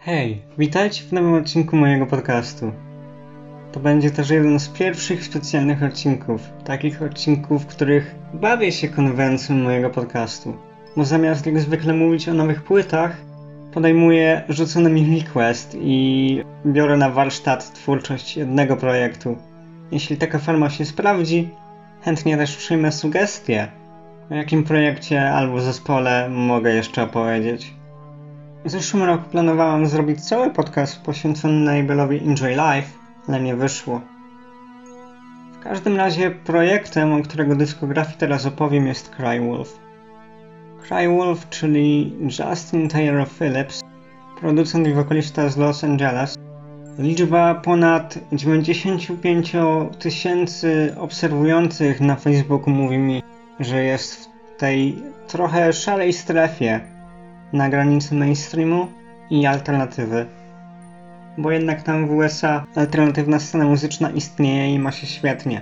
Hej, witajcie w nowym odcinku mojego podcastu. To będzie też jeden z pierwszych specjalnych odcinków. Takich odcinków, w których bawię się konwencją mojego podcastu. Bo zamiast jak zwykle mówić o nowych płytach, podejmuję rzucony mi request i biorę na warsztat twórczość jednego projektu. Jeśli taka forma się sprawdzi, chętnie też przyjmę sugestie, o jakim projekcie albo zespole mogę jeszcze opowiedzieć. W zeszłym roku planowałem zrobić cały podcast poświęcony labelowi Enjoy Life, ale nie wyszło. W każdym razie projektem, o którego dyskografii teraz opowiem, jest Crywolf. Crywolf, czyli Justin Taylor Phillips, producent i wokalista z Los Angeles. Liczba ponad 95 000 obserwujących na Facebooku mówi mi, że jest w tej trochę szarej strefie na granicy mainstreamu i alternatywy. Bo jednak tam w USA alternatywna scena muzyczna istnieje i ma się świetnie.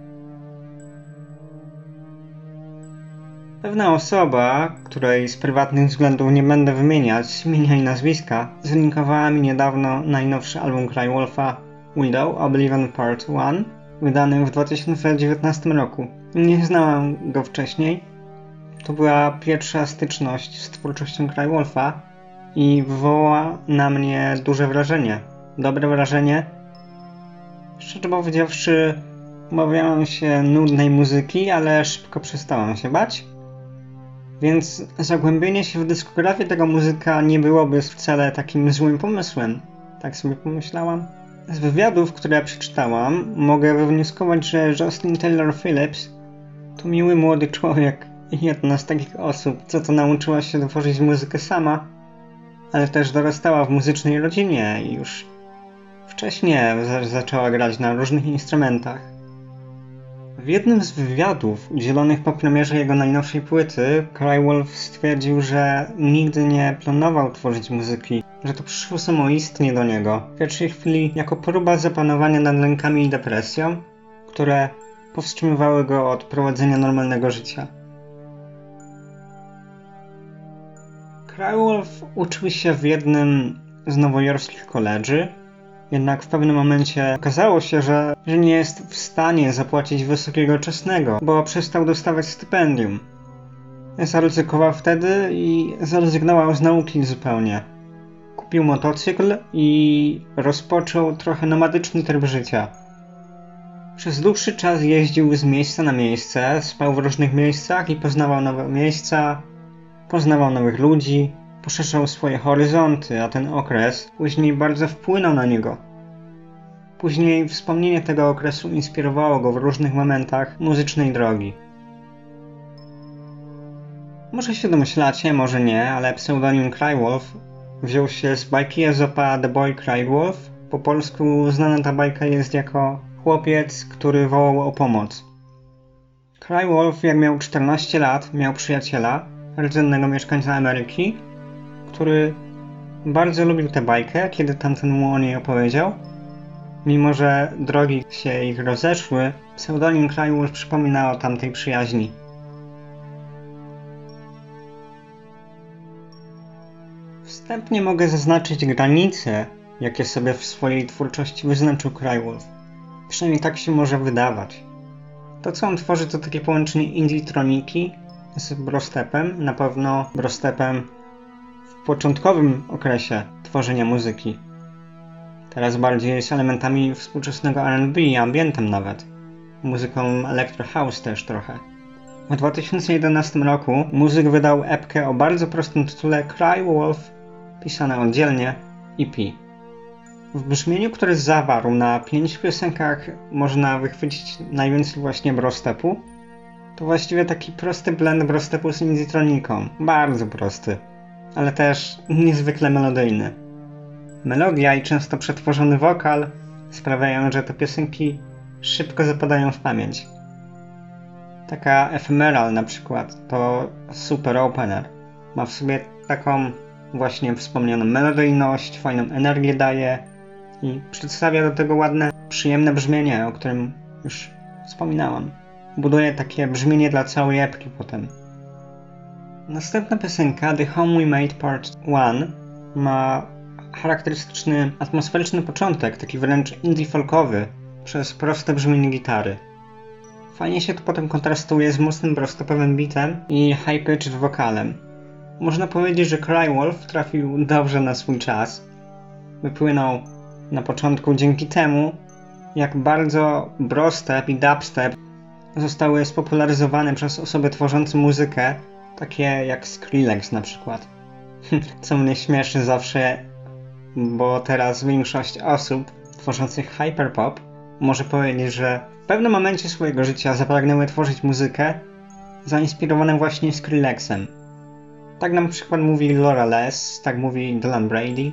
Pewna osoba, której z prywatnych względów nie będę wymieniać imienia i nazwiska, zlinkowała mi niedawno najnowszy album Crywolfa Widow Oblivion Part 1, wydany w 2019 roku. Nie znałam go wcześniej. To była pierwsza styczność z twórczością Crywolfa i wywołała na mnie duże wrażenie. Dobre wrażenie. Szczerze powiedziawszy, obawiałem się nudnej muzyki, ale szybko przestałem się bać. Więc zagłębienie się w dyskografię tego muzyka nie byłoby wcale takim złym pomysłem. Tak sobie pomyślałam. Z wywiadów, które przeczytałam, mogę wywnioskować, że Justin Taylor Phillips to miły młody człowiek. Jedna z takich osób, co to nauczyła się tworzyć muzykę sama, ale też dorastała w muzycznej rodzinie i już wcześniej zaczęła grać na różnych instrumentach. W jednym z wywiadów udzielonych po premierze jego najnowszej płyty, Crywolf stwierdził, że nigdy nie planował tworzyć muzyki, że to przyszło samoistnie do niego, w pierwszej chwili jako próba zapanowania nad lękami i depresją, które powstrzymywały go od prowadzenia normalnego życia. Crywolf uczył się w jednym z nowojorskich kolledży, jednak w pewnym momencie okazało się, że nie jest w stanie zapłacić wysokiego czesnego, bo przestał dostawać stypendium. Zaryzykował wtedy i zrezygnował z nauki zupełnie. Kupił motocykl i rozpoczął trochę nomadyczny tryb życia. Przez dłuższy czas jeździł z miejsca na miejsce, spał w różnych miejscach i poznawał nowe miejsca, poznawał nowych ludzi, poszerzał swoje horyzonty, a ten okres później bardzo wpłynął na niego. Później wspomnienie tego okresu inspirowało go w różnych momentach muzycznej drogi. Może się domyślacie, może nie, ale pseudonim Crywolf wziął się z bajki Ezopa The Boy Cried Wolf. Po polsku znana ta bajka jest jako chłopiec, który wołał o pomoc. Crywolf, jak miał 14 lat, miał przyjaciela, rdzennego mieszkańca Ameryki, który bardzo lubił tę bajkę, kiedy tamten mu o niej opowiedział. Mimo że drogi się ich rozeszły, pseudonim Crywolf przypomina o tamtej przyjaźni. Wstępnie mogę zaznaczyć granice, jakie sobie w swojej twórczości wyznaczył Crywolf. Przynajmniej tak się może wydawać. To, co on tworzy, to takie połączenie indie-troniki z brostepem, na pewno brostepem w początkowym okresie tworzenia muzyki. Teraz bardziej z elementami współczesnego R&B i ambientem nawet. Muzyką electro house też trochę. W 2011 roku muzyk wydał epkę o bardzo prostym tytule Crywolf, pisane oddzielnie, EP. W brzmieniu, które zawarł na 5 piosenkach, można wychwycić najwięcej właśnie brostepu. To właściwie taki prosty blend brostepu z indie-troniką. Bardzo prosty, ale też niezwykle melodyjny. Melodia i często przetworzony wokal sprawiają, że te piosenki szybko zapadają w pamięć. Taka Ephemeral na przykład to super opener. Ma w sobie taką właśnie wspomnianą melodyjność, fajną energię daje i przedstawia do tego ładne, przyjemne brzmienie, o którym już wspominałam. Buduje takie brzmienie dla całej epki potem. Następna piosenka, The Home We Made Part 1, ma charakterystyczny, atmosferyczny początek, taki wręcz indie folkowy, przez proste brzmienie gitary. Fajnie się to potem kontrastuje z mocnym prostopowym beatem i high-pitched wokalem. Można powiedzieć, że Crywolf trafił dobrze na swój czas. Wypłynął na początku dzięki temu, jak bardzo brostep i dubstep zostały spopularyzowane przez osoby tworzące muzykę, takie jak Skrillex na przykład. Co mnie śmieszy zawsze, bo teraz większość osób tworzących hyperpop może powiedzieć, że w pewnym momencie swojego życia zapragnęły tworzyć muzykę zainspirowaną właśnie Skrillexem. Tak na przykład mówi Laura Les, tak mówi Dylan Brady.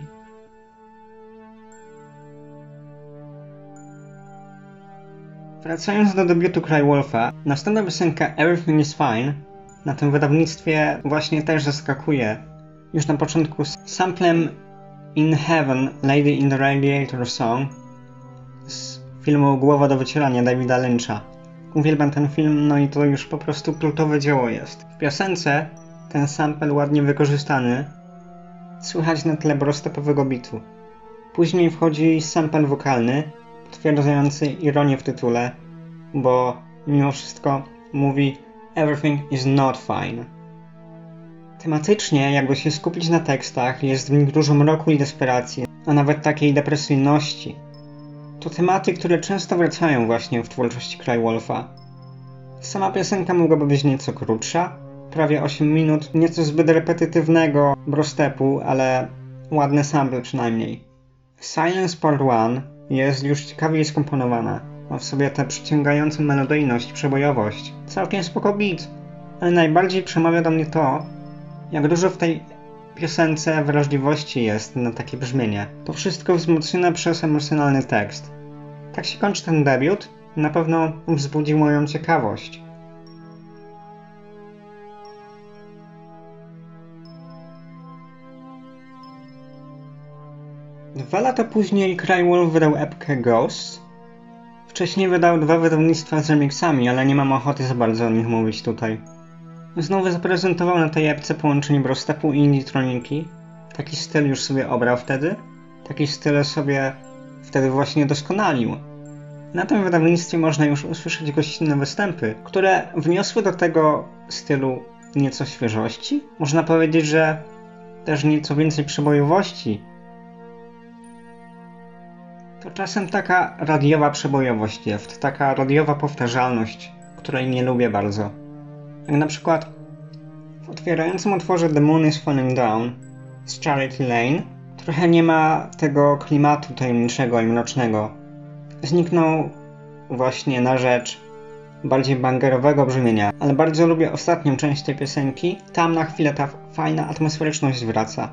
Wracając do debiutu Crywolfa, następna piosenka Everything is Fine na tym wydawnictwie właśnie też zaskakuje. Już na początku samplem In Heaven, Lady in the Radiator Song z filmu Głowa do wycierania Davida Lyncha. Uwielbiam ten film, no i to już po prostu kultowe dzieło jest. W piosence ten sample ładnie wykorzystany słychać na tle brostepowego bitu. Później wchodzi sample wokalny, potwierdzający ironię w tytule, bo mimo wszystko mówi Everything is not fine. Tematycznie, jakby się skupić na tekstach, jest w nich dużo mroku i desperacji, a nawet takiej depresyjności. To tematy, które często wracają właśnie w twórczości Crywolfa. Sama piosenka mogłaby być nieco krótsza, prawie 8 minut, nieco zbyt repetytywnego brostepu, ale ładne sample przynajmniej. Silence Part 1 jest już ciekawiej skomponowana. Ma w sobie tę przyciągającą melodyjność, przebojowość. Całkiem spoko beat, ale najbardziej przemawia do mnie to, jak dużo w tej piosence wrażliwości jest na takie brzmienie. To wszystko wzmocnione przez emocjonalny tekst. Tak się kończy ten debiut, na pewno wzbudził moją ciekawość. Dwa lata później Crywolf wydał epkę Ghosts. Wcześniej wydał 2 wydawnictwa z remixami, ale nie mam ochoty za bardzo o nich mówić tutaj. Znowu zaprezentował na tej epce połączenie brostepu i indie-troniki. Taki styl już sobie obrał wtedy. Taki styl sobie wtedy właśnie doskonalił. Na tym wydawnictwie można już usłyszeć gościnne występy, które wniosły do tego stylu nieco świeżości. Można powiedzieć, że też nieco więcej przebojowości. To czasem taka radiowa przebojowość jest, taka radiowa powtarzalność, której nie lubię bardzo. Jak na przykład w otwierającym utworze The Moon is Falling Down z Charity Lane trochę nie ma tego klimatu tajemniczego i mrocznego. Zniknął właśnie na rzecz bardziej bangerowego brzmienia, ale bardzo lubię ostatnią część tej piosenki. Tam na chwilę ta fajna atmosferyczność wraca.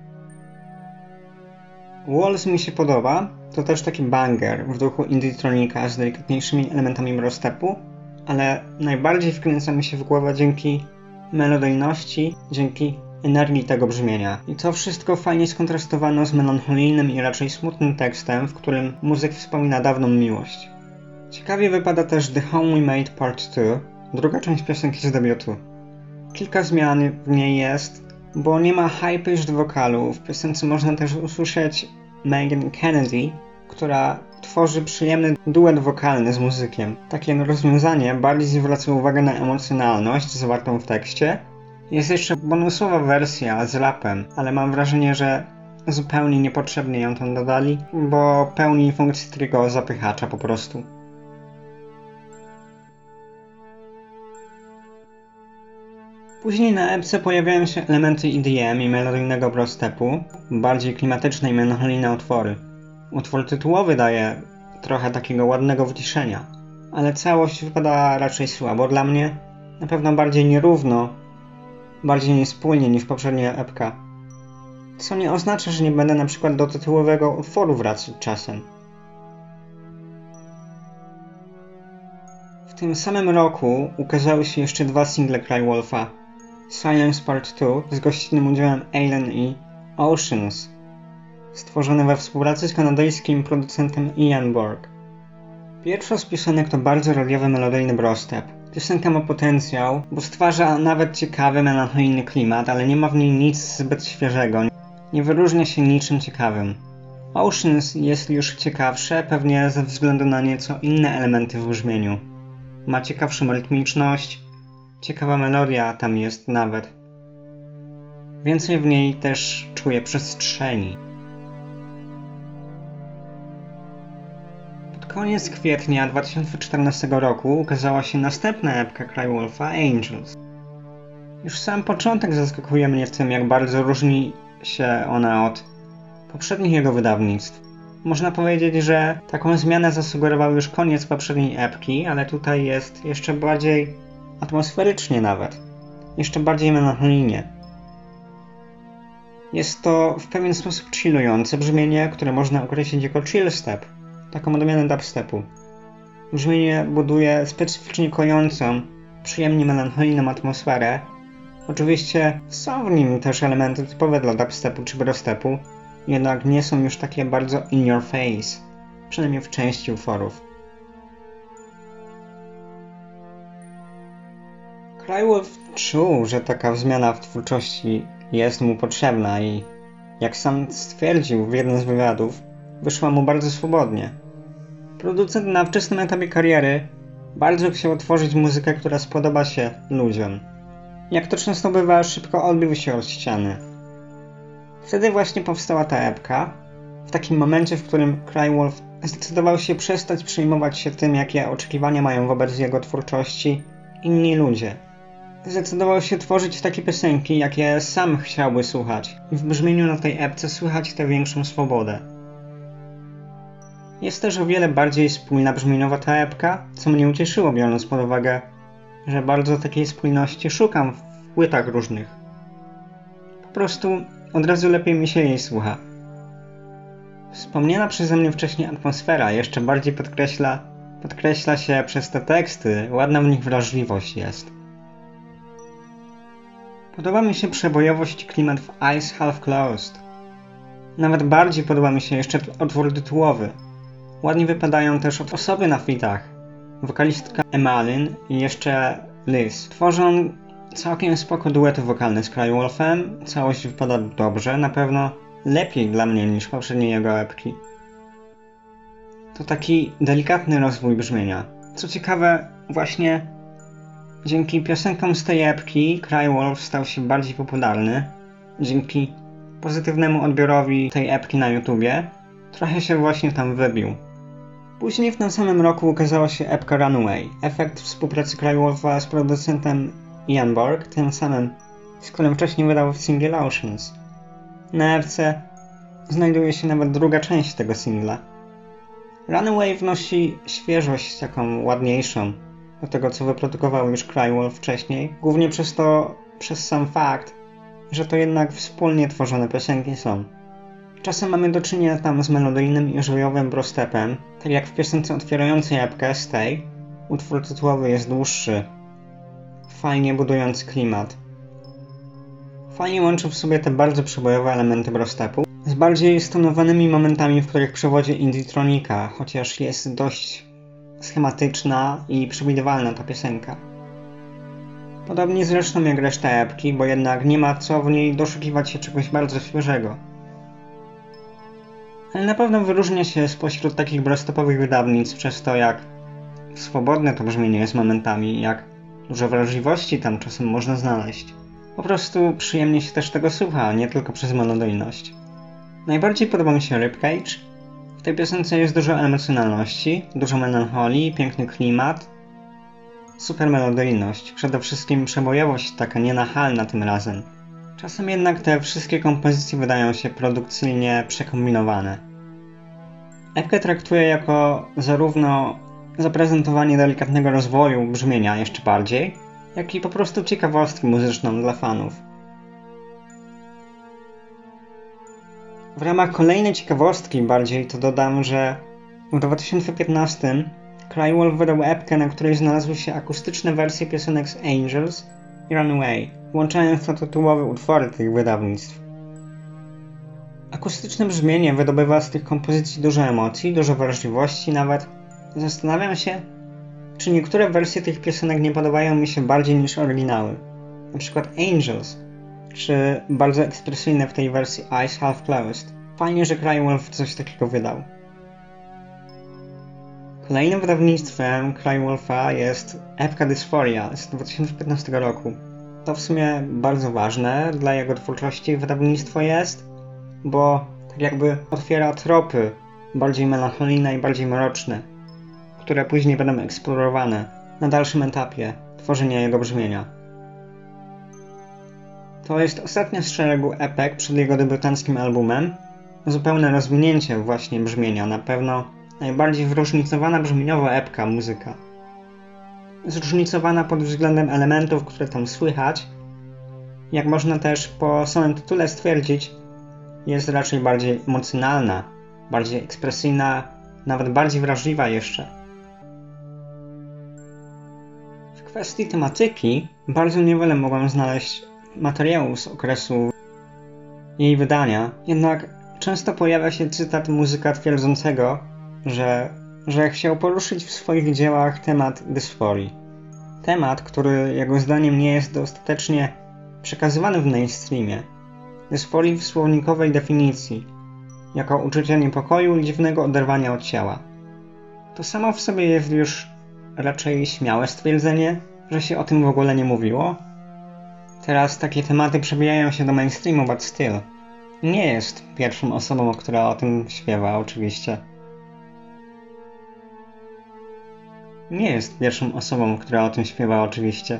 Walls mi się podoba, to też taki banger w duchu indie-tronika z delikatniejszymi elementami brostepu, ale najbardziej wkręca mi się w głowę dzięki melodyjności, dzięki energii tego brzmienia. I to wszystko fajnie skontrastowano z melancholijnym i raczej smutnym tekstem, w którym muzyk wspomina dawną miłość. Ciekawie wypada też The Home We Made Part 2, druga część piosenki z debiutu. Kilka zmian w niej jest, bo nie ma high-pitched wokalu. W piosence można też usłyszeć Megan Kennedy, która tworzy przyjemny duet wokalny z muzykiem. Takie rozwiązanie bardziej zwraca uwagę na emocjonalność zawartą w tekście. Jest jeszcze bonusowa wersja z rapem, ale mam wrażenie, że zupełnie niepotrzebnie ją tam dodali, bo pełni funkcję tylko zapychacza po prostu. Później na epce pojawiają się elementy EDM i melodyjnego brostepu, bardziej klimatyczne i melancholijne utwory. Utwór tytułowy daje trochę takiego ładnego wyciszenia, ale całość wypada raczej słabo dla mnie, na pewno bardziej nierówno, bardziej niespójnie niż poprzednia epka. Co nie oznacza, że nie będę na przykład do tytułowego utworu wracać czasem. W tym samym roku ukazały się jeszcze 2 single Crywolfa. Silence Part 2 z gościnnym udziałem Alien i Oceans, stworzone we współpracy z kanadyjskim producentem Ian Borg. Pierwsza z piosenek to bardzo radiowy melodyjny brostep. Piosenka ma potencjał, bo stwarza nawet ciekawy, melancholijny klimat, ale nie ma w niej nic zbyt świeżego. nie wyróżnia się niczym ciekawym. Oceans jest już ciekawsze, pewnie ze względu na nieco inne elementy w brzmieniu. Ma ciekawszą rytmiczność, ciekawa melodia tam jest nawet. Więcej w niej też czuję przestrzeni. Pod koniec kwietnia 2014 roku ukazała się następna epka Crywolfa, Angels. Już sam początek zaskakuje mnie w tym, jak bardzo różni się ona od poprzednich jego wydawnictw. Można powiedzieć, że taką zmianę zasugerował już koniec poprzedniej epki, ale tutaj jest jeszcze bardziej atmosferycznie nawet. Jeszcze bardziej melancholijnie. Jest to w pewien sposób chillujące brzmienie, które można określić jako chill step, taką odmianę dubstepu. Brzmienie buduje specyficznie kojącą, przyjemnie melancholijną atmosferę. Oczywiście są w nim też elementy typowe dla dubstepu czy brostepu, jednak nie są już takie bardzo in your face, przynajmniej w części utworów. Crywolf czuł, że taka zmiana w twórczości jest mu potrzebna i, jak sam stwierdził w jednym z wywiadów, wyszła mu bardzo swobodnie. Producent na wczesnym etapie kariery bardzo chciał tworzyć muzykę, która spodoba się ludziom. Jak to często bywa, szybko odbił się od ściany. Wtedy właśnie powstała ta epka, w takim momencie, w którym Crywolf zdecydował się przestać przejmować się tym, jakie oczekiwania mają wobec jego twórczości inni ludzie. Zdecydował się tworzyć takie piosenki, jakie sam chciałby słuchać i w brzmieniu na tej epce słychać tę większą swobodę. Jest też o wiele bardziej spójna brzmieniowo ta epka, co mnie ucieszyło, biorąc pod uwagę, że bardzo takiej spójności szukam w płytach różnych. Po prostu od razu lepiej mi się jej słucha. Wspomniana przeze mnie wcześniej atmosfera jeszcze bardziej podkreśla się przez te teksty, ładna w nich wrażliwość jest. Podoba mi się przebojowość i klimat w Eyes Half Closed. Nawet bardziej podoba mi się jeszcze utwór tytułowy. Ładnie wypadają też osoby na fitach. Wokalistka Emmalin i jeszcze Liz. Tworzą całkiem spoko duety wokalne z Crywolfem. Całość wypada dobrze, na pewno lepiej dla mnie niż poprzednie jego epki. To taki delikatny rozwój brzmienia. Co ciekawe, właśnie dzięki piosenkom z tej epki Crywolf stał się bardziej popularny. Dzięki pozytywnemu odbiorowi tej epki na YouTubie trochę się właśnie tam wybił. Później w tym samym roku ukazała się epka Runaway, efekt współpracy Crywolfa z producentem Ian Borg, tym samym, z którym wcześniej wydał singiel Oceans. Na epce znajduje się nawet druga część tego singla. Runaway wnosi świeżość taką ładniejszą do tego, co wyprodukował już Crywolf wcześniej, głównie przez sam fakt, że to jednak wspólnie tworzone piosenki są. Czasem mamy do czynienia tam z melodyjnym i żywiołowym brostepem, tak jak w piosence otwierającej epkę Stay. Utwór tytułowy jest dłuższy, fajnie budujący klimat. Fajnie łączy w sobie te bardzo przebojowe elementy brostepu z bardziej stonowanymi momentami, w których przewodzi indie-tronika, chociaż jest dość schematyczna i przewidywalna ta piosenka. Podobnie zresztą jak reszta epki, bo jednak nie ma co w niej doszukiwać się czegoś bardzo świeżego. Ale na pewno wyróżnia się spośród takich brostepowych wydawnictw przez to, jak swobodne to brzmienie jest momentami, jak dużo wrażliwości tam czasem można znaleźć. Po prostu przyjemnie się też tego słucha, nie tylko przez melodyjność. Najbardziej podoba mi się Ribcage. W tej piosence jest dużo emocjonalności, dużo melancholii, piękny klimat, super melodyjność, przede wszystkim przebojowość taka nienachalna tym razem. Czasem jednak te wszystkie kompozycje wydają się produkcyjnie przekombinowane. Epkę traktuję jako zarówno zaprezentowanie delikatnego rozwoju brzmienia jeszcze bardziej, jak i po prostu ciekawostkę muzyczną dla fanów. W ramach kolejnej ciekawostki bardziej to dodam, że w 2015 Crywolf wydał epkę, na której znalazły się akustyczne wersje piosenek z Angels i Runaway, włączając to tytułowe utwory tych wydawnictw. Akustyczne brzmienie wydobywa z tych kompozycji dużo emocji, dużo wrażliwości nawet. Zastanawiam się, czy niektóre wersje tych piosenek nie podobają mi się bardziej niż oryginały. Na przykład Angels. czy bardzo ekspresyjne w tej wersji Eyes Half Closed. Fajnie, że Crywolf coś takiego wydał. Kolejnym wydawnictwem Crywolfa jest epka Dysphoria z 2015 roku. To w sumie bardzo ważne dla jego twórczości wydawnictwo jest, bo tak jakby otwiera tropy bardziej melancholijne i bardziej mroczne, które później będą eksplorowane na dalszym etapie tworzenia jego brzmienia. To jest ostatnia z szeregu epek przed jego debiutanckim albumem, zupełne rozwinięcie właśnie brzmienia, na pewno najbardziej zróżnicowana brzmieniowo epka muzyka. Zróżnicowana pod względem elementów, które tam słychać, jak można też po samym tytule stwierdzić, jest raczej bardziej emocjonalna, bardziej ekspresyjna, nawet bardziej wrażliwa jeszcze. W kwestii tematyki bardzo niewiele mogłem znaleźć materiałów z okresu jej wydania, jednak często pojawia się cytat muzyka twierdzącego, że chciał poruszyć w swoich dziełach temat dysforii. Temat, który jego zdaniem nie jest dostatecznie przekazywany w mainstreamie. Dysforii w słownikowej definicji, jako uczucia niepokoju i dziwnego oderwania od ciała. To samo w sobie jest już raczej śmiałe stwierdzenie, że się o tym w ogóle nie mówiło. Teraz takie tematy przebijają się do mainstreamu, but still. Nie jest pierwszą osobą, która o tym śpiewa, oczywiście. Nie jest pierwszą osobą, która o tym śpiewa, oczywiście.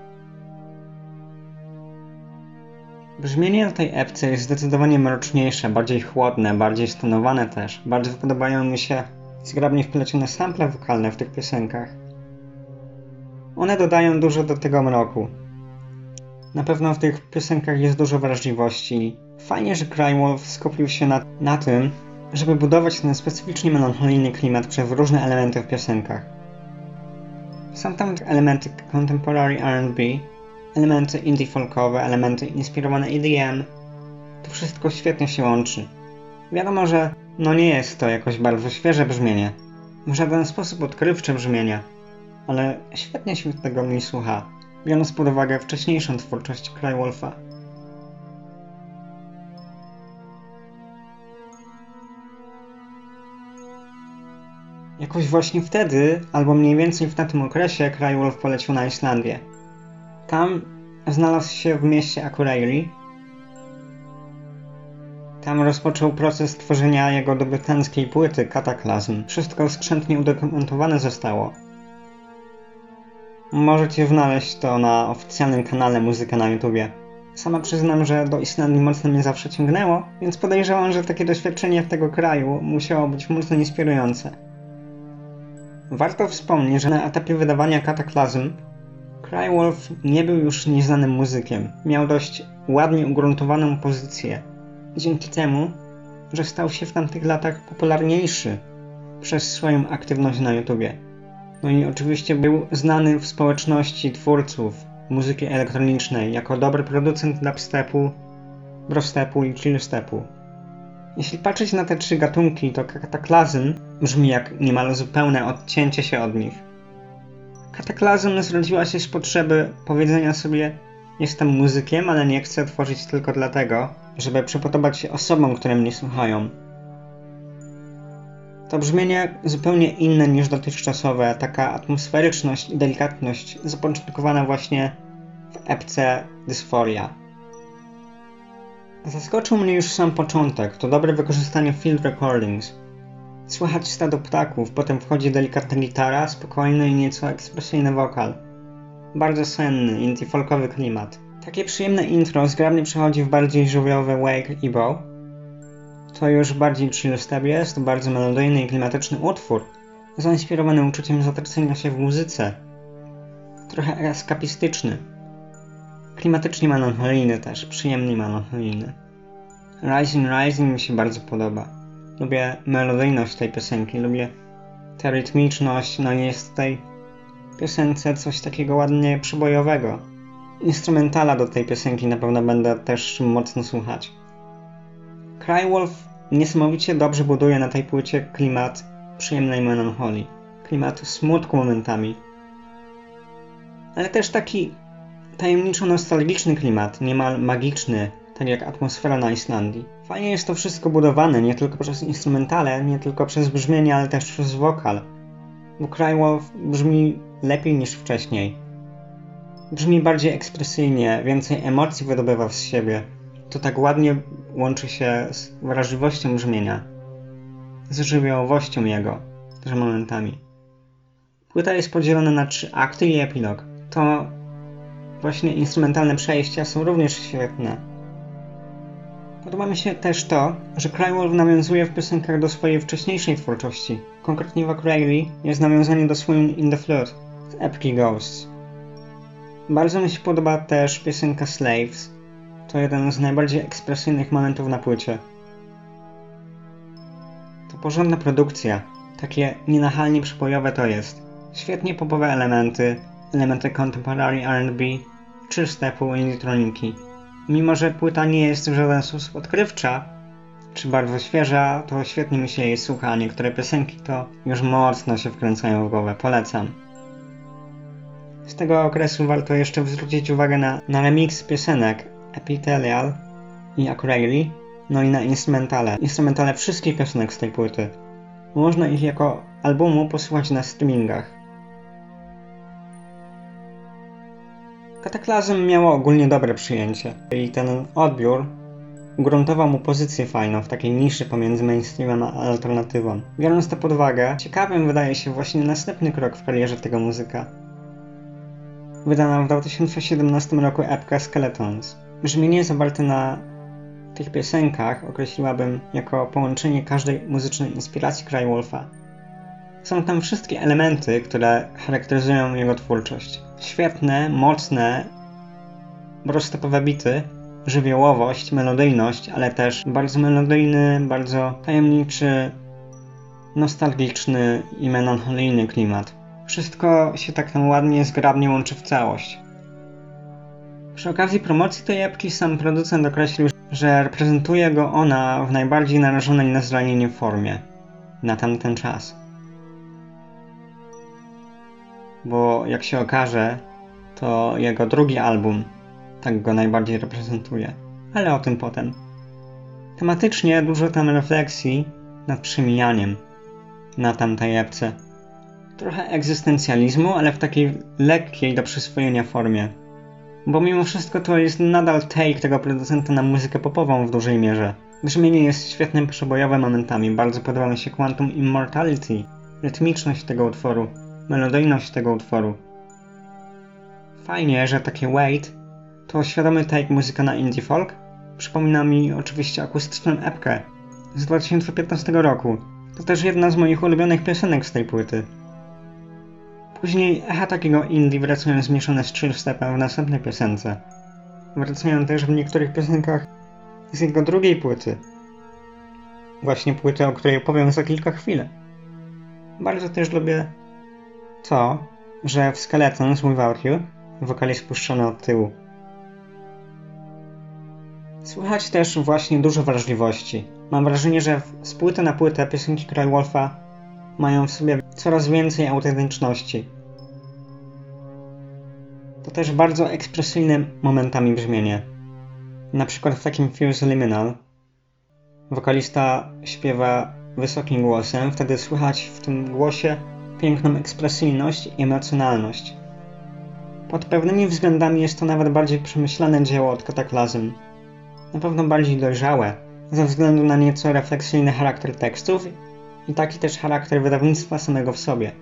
Brzmienie na tej epce jest zdecydowanie mroczniejsze, bardziej chłodne, bardziej stonowane też. Bardzo podobają mi się zgrabnie wplecione sample wokalne w tych piosenkach. One dodają dużo do tego mroku. Na pewno w tych piosenkach jest dużo wrażliwości. Fajnie, że Crywolf skupił się na tym, żeby budować ten specyficznie melancholijny klimat przez różne elementy w piosenkach. Są tam elementy contemporary R&B, elementy indie folkowe, elementy inspirowane EDM. To wszystko świetnie się łączy. Wiadomo, że nie jest to jakoś bardzo świeże brzmienie, w żaden sposób odkrywcze brzmienie, ale świetnie się tego mi słucha, biorąc pod uwagę wcześniejszą twórczość Crywolfa. Jakoś właśnie wtedy, albo mniej więcej w tamtym okresie, Crywolf polecił na Islandię. Tam znalazł się w mieście Akureyri. Tam rozpoczął proces tworzenia jego debiutanckiej płyty Cataclysm. Wszystko skrzętnie udokumentowane zostało. Możecie znaleźć to na oficjalnym kanale Muzyka na YouTubie. Sama przyznam, że do Islandii mocno mnie zawsze ciągnęło, więc podejrzewam, że takie doświadczenie w tego kraju musiało być mocno inspirujące. Warto wspomnieć, że na etapie wydawania Cataclysm Crywolf nie był już nieznanym muzykiem. Miał dość ładnie ugruntowaną pozycję. Dzięki temu, że stał się w tamtych latach popularniejszy przez swoją aktywność na YouTubie. No i oczywiście był znany w społeczności twórców muzyki elektronicznej jako dobry producent dubstepu, brostepu i chillstepu. Jeśli patrzeć na te trzy gatunki, to Cataclysm brzmi jak niemal zupełne odcięcie się od nich. Cataclysm zrodziła się z potrzeby powiedzenia sobie: jestem muzykiem, ale nie chcę tworzyć tylko dlatego, żeby przypodobać się osobom, które mnie słuchają. To brzmienie zupełnie inne niż dotychczasowe, taka atmosferyczność i delikatność zapoczątkowana właśnie w epce Dysphoria. Zaskoczył mnie już sam początek, to dobre wykorzystanie field recordings. Słychać stado ptaków, potem wchodzi delikatna gitara, spokojny i nieco ekspresyjny wokal. Bardzo senny, indie folkowy klimat. Takie przyjemne intro zgrabnie przechodzi w bardziej żywiołowe wake i bow. To już bardziej chillstep jest, bardzo melodyjny i klimatyczny utwór, zainspirowany uczuciem zatracenia się w muzyce. Trochę eskapistyczny. Klimatycznie melancholijny też, przyjemny i melancholijny. Rising mi się bardzo podoba. Lubię melodyjność tej piosenki, lubię tę rytmiczność, jest w tej piosence coś takiego ładnie przybojowego. Instrumentala do tej piosenki na pewno będę też mocno słuchać. Crywolf niesamowicie dobrze buduje na tej płycie klimat przyjemnej melancholii, klimat smutku momentami, ale też taki tajemniczo-nostalgiczny klimat, niemal magiczny, tak jak atmosfera na Islandii. Fajnie jest to wszystko budowane, nie tylko przez instrumentale, nie tylko przez brzmienie, ale też przez wokal. Bo Cry Wolf brzmi lepiej niż wcześniej. Brzmi bardziej ekspresyjnie, więcej emocji wydobywa z siebie. To tak ładnie łączy się z wrażliwością brzmienia, z żywiołowością jego, też momentami. Płyta jest podzielona na 3 akty i epilog. To właśnie instrumentalne przejścia są również świetne. Podoba mi się też to, że Cry Wolf nawiązuje w piosenkach do swojej wcześniejszej twórczości. Konkretnie w Aquarelle jest nawiązanie do Swim in the Flood z epki Ghosts. Bardzo mi się podoba też piosenka Slaves. To jeden z najbardziej ekspresyjnych momentów na płycie. To porządna produkcja. Takie nienachalnie przebojowe to jest. Świetnie popowe elementy contemporary R&B, chill stepu i elektroniki. Mimo że płyta nie jest w żaden sposób odkrywcza, czy bardzo świeża, to świetnie mi się jej słucha, a niektóre piosenki to już mocno się wkręcają w głowę. Polecam. Z tego okresu warto jeszcze zwrócić uwagę na remix piosenek Epithelial i Aquarelle, no i na instrumentale wszystkich piosenek z tej płyty. Można ich jako albumu posłuchać na streamingach. Cataclysm miało ogólnie dobre przyjęcie i ten odbiór ugruntował mu pozycję fajną w takiej niszy pomiędzy mainstreamem a alternatywą. Biorąc to pod uwagę, ciekawym wydaje się właśnie następny krok w karierze tego muzyka. Wydana w 2017 roku epka Skeletons. Brzmienie zawarte na tych piosenkach określiłabym jako połączenie każdej muzycznej inspiracji Cry Wolfa. Są tam wszystkie elementy, które charakteryzują jego twórczość. Świetne, mocne, roztopowe bity, żywiołowość, melodyjność, ale też bardzo melodyjny, bardzo tajemniczy, nostalgiczny i melancholijny klimat. Wszystko się tak tam ładnie, zgrabnie łączy w całość. Przy okazji promocji tej epki sam producent określił, że reprezentuje go ona w najbardziej narażonej na zranienie formie na tamten czas. Bo jak się okaże, to jego drugi album tak go najbardziej reprezentuje. Ale o tym potem. Tematycznie dużo tam refleksji nad przemijaniem na tamtej epce. Trochę egzystencjalizmu, ale w takiej lekkiej do przyswojenia formie. Bo mimo wszystko to jest nadal take tego producenta na muzykę popową w dużej mierze. Brzmienie jest świetnym, przebojowe momentami. Bardzo podoba mi się Quantum Immortality, rytmiczność tego utworu, melodyjność tego utworu. Fajnie, że takie Wait to świadomy take muzyka na indie folk. Przypomina mi oczywiście akustyczną epkę z 2015 roku. To też jedna z moich ulubionych piosenek z tej płyty. Później echa takiego indie wracają zmieszane z chill stepem w następnej piosence. Wracają też w niektórych piosenkach z jego drugiej płyty. Właśnie płyty, o której opowiem za kilka chwil. Bardzo też lubię to, że w Skeletons Without You wokal jest puszczony od tyłu. Słychać też właśnie dużo wrażliwości. Mam wrażenie, że z płyty na płytę piosenki Cry Wolfa mają w sobie coraz więcej autentyczności. To też bardzo ekspresyjne momentami brzmienie. Na przykład w takim Fuse Liminal wokalista śpiewa wysokim głosem, wtedy słychać w tym głosie piękną ekspresyjność i emocjonalność. Pod pewnymi względami jest to nawet bardziej przemyślane dzieło od Cataclysm. Na pewno bardziej dojrzałe, ze względu na nieco refleksyjny charakter tekstów i taki też charakter wydawnictwa samego w sobie.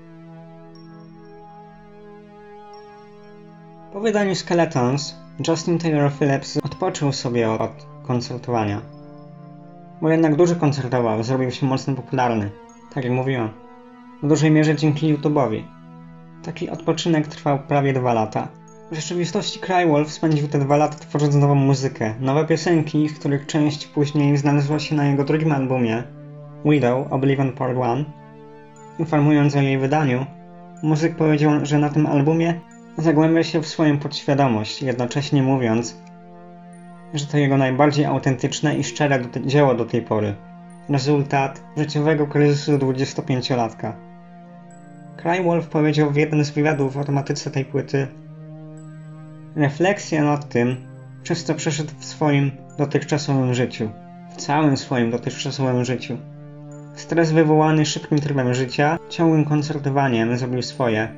Po wydaniu Skeletons, Justin Taylor Phillips odpoczął sobie od koncertowania. Bo jednak dużo koncertował, zrobił się mocno popularny, tak jak mówiłem. W dużej mierze dzięki YouTube'owi. Taki odpoczynek trwał prawie 2 lata. W rzeczywistości Cry Wolf spędził te 2 lata tworząc nową muzykę, nowe piosenki, z których część później znalazła się na jego drugim albumie, Widow Oblivion Part 1. Informując o jej wydaniu, muzyk powiedział, że na tym albumie zagłębia się w swoją podświadomość, jednocześnie mówiąc, że to jego najbardziej autentyczne i szczere dzieło do tej pory. Rezultat życiowego kryzysu 25-latka. Cry Wolf powiedział w jednym z wywiadów o tematyce tej płyty, refleksja nad tym, przez co przeszedł w swoim dotychczasowym życiu. W całym swoim dotychczasowym życiu. Stres wywołany szybkim trybem życia, ciągłym koncertowaniem zrobił swoje.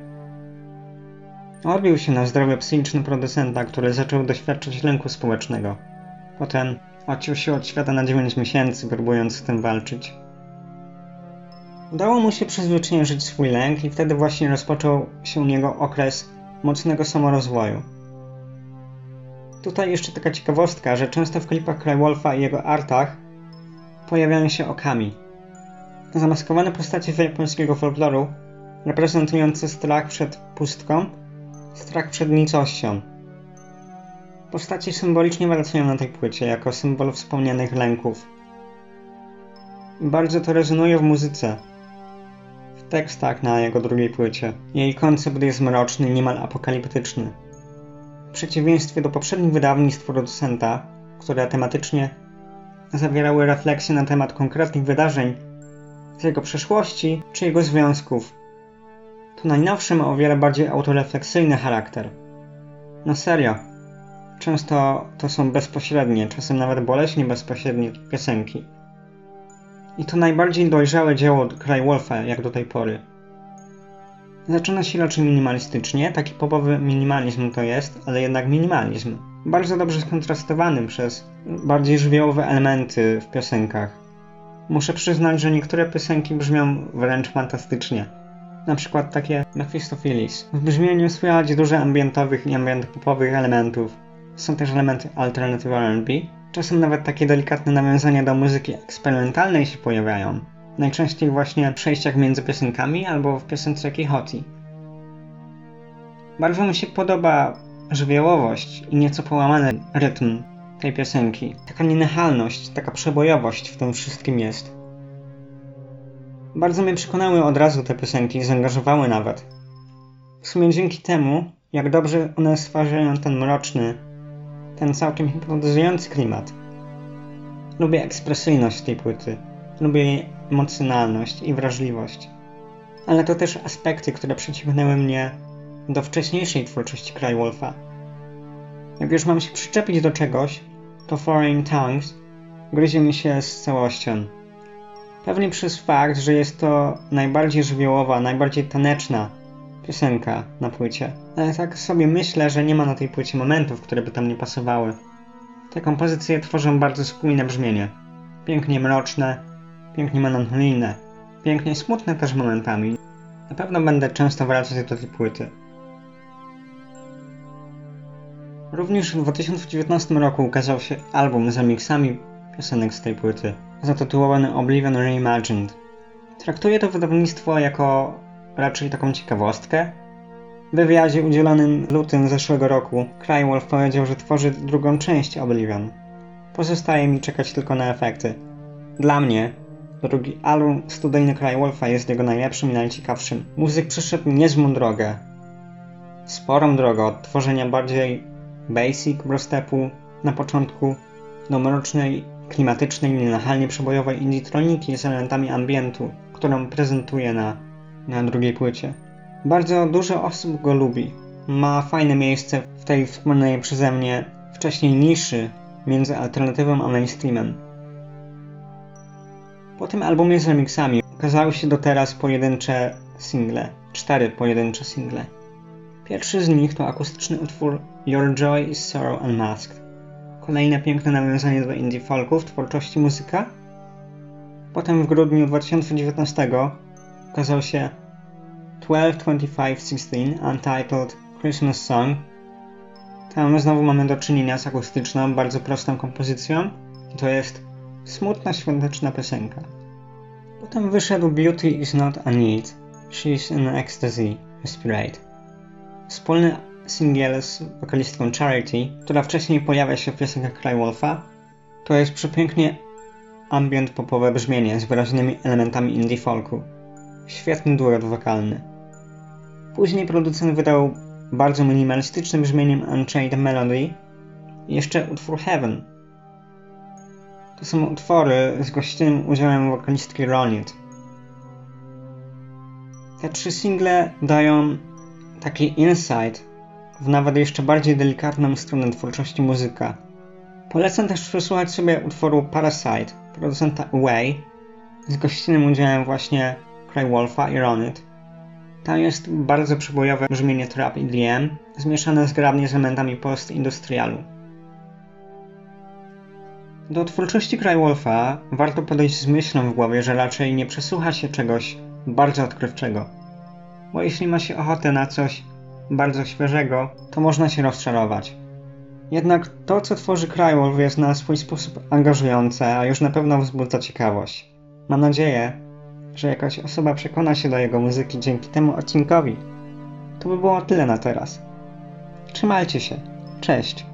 Odbił się na zdrowiu psychicznym producenta, który zaczął doświadczać lęku społecznego. Potem odciął się od świata na 9 miesięcy, próbując z tym walczyć. Udało mu się przezwyciężyć swój lęk i wtedy właśnie rozpoczął się u niego okres mocnego samorozwoju. Tutaj jeszcze taka ciekawostka, że często w klipach Crywolfa i jego artach pojawiają się okami. Zamaskowane postacie z japońskiego folkloru, reprezentujące strach przed pustką, strach przed nicością. Postacie symbolicznie wracają na tej płycie, jako symbol wspomnianych lęków. Bardzo to rezonuje w muzyce, w tekstach na jego drugiej płycie. Jej koncept jest mroczny, niemal apokaliptyczny. W przeciwieństwie do poprzednich wydawnictw producenta, które tematycznie zawierały refleksje na temat konkretnych wydarzeń z jego przeszłości czy jego związków, to najnowsze ma o wiele bardziej autorefleksyjny charakter. No serio, często to są bezpośrednie, czasem nawet boleśnie bezpośrednie piosenki. I to najbardziej dojrzałe dzieło Crywolfa jak do tej pory. Zaczyna się raczej minimalistycznie, taki popowy minimalizm to jest, ale jednak minimalizm. Bardzo dobrze skontrastowany przez bardziej żywiołowe elementy w piosenkach. Muszę przyznać, że niektóre piosenki brzmią wręcz fantastycznie. Na przykład takie Mephistopheles. W brzmieniu słychać dużo ambientowych i ambient-popowych elementów. Są też elementy alternative R&B. Czasem nawet takie delikatne nawiązania do muzyki eksperymentalnej się pojawiają. Najczęściej właśnie w przejściach między piosenkami albo w piosence Quixote. Bardzo mi się podoba żywiołowość i nieco połamany rytm tej piosenki. Taka nienachalność, taka przebojowość w tym wszystkim jest. Bardzo mnie przekonały od razu te piosenki, zaangażowały nawet. W sumie dzięki temu, jak dobrze one stwarzają ten mroczny, ten całkiem hipnotyzujący klimat. Lubię ekspresyjność tej płyty. Lubię jej emocjonalność i wrażliwość. Ale to też aspekty, które przyciągnęły mnie do wcześniejszej twórczości Crywolfa. Jak już mam się przyczepić do czegoś, to Foreign Tongues gryzie mi się z całością. Pewnie przez fakt, że jest to najbardziej żywiołowa, najbardziej taneczna piosenka na płycie. Ale tak sobie myślę, że nie ma na tej płycie momentów, które by tam nie pasowały. Te kompozycje tworzą bardzo spójne brzmienie. Pięknie mroczne, pięknie melancholijne, pięknie smutne też momentami. Na pewno będę często wracać do tej płyty. Również w 2019 roku ukazał się album z remixami piosenek z tej płyty, zatytułowany Oblivion Reimagined. Traktuję to wydawnictwo jako raczej taką ciekawostkę. W wywiadzie udzielonym w lutym zeszłego roku Crywolf powiedział, że tworzy drugą część Oblivion. Pozostaje mi czekać tylko na efekty. Dla mnie drugi album studyjny Crywolfa jest jego najlepszym i najciekawszym. Muzyk przeszedł niezłą drogę. Sporą drogę od tworzenia bardziej basic brostepu na początku do mrocznej, klimatycznej, nienachalnie przebojowej indie-troniki z elementami ambientu, którą prezentuje na drugiej płycie. Bardzo dużo osób go lubi. Ma fajne miejsce w tej wspomnianej przeze mnie wcześniej niszy między alternatywą a mainstreamem. Po tym albumie z remixami ukazały się do teraz pojedyncze single. 4 pojedyncze single. Pierwszy z nich to akustyczny utwór Your Joy is Sorrow Unmasked. Kolejne piękne nawiązanie do indie folku w twórczości muzyka. Potem w grudniu 2019 ukazał się 12-25-16 Untitled Christmas Song. Tam znowu mamy do czynienia z akustyczną, bardzo prostą kompozycją. I to jest smutna, świąteczna piosenka. Potem wyszedł Beauty is not a need, She's in ecstasy, Respirate. Wspólny singiel z wokalistką Charity, która wcześniej pojawia się w piosenkach Crywolfa. To jest przepięknie ambient popowe brzmienie z wyraźnymi elementami indie folku. Świetny duet wokalny. Później producent wydał bardzo minimalistycznym brzmieniem Unchained Melody i jeszcze utwór Heaven. To są utwory z gościnnym udziałem wokalistki Ronit. Te 3 single dają taki insight w nawet jeszcze bardziej delikatną stronę twórczości muzyka. Polecam też przesłuchać sobie utworu Parasite producenta Away z gościnnym udziałem właśnie Crywolfa i Ronit. Tam jest bardzo przebojowe brzmienie trap i EDM, zmieszane zgrabnie z elementami post-industrialu. Do twórczości Crywolfa warto podejść z myślą w głowie, że raczej nie przesłucha się czegoś bardzo odkrywczego. Bo jeśli ma się ochotę na coś bardzo świeżego, to można się rozczarować. Jednak to, co tworzy Crywolf, jest na swój sposób angażujące, a już na pewno wzbudza ciekawość. Mam nadzieję, że jakaś osoba przekona się do jego muzyki dzięki temu odcinkowi. To by było tyle na teraz. Trzymajcie się. Cześć.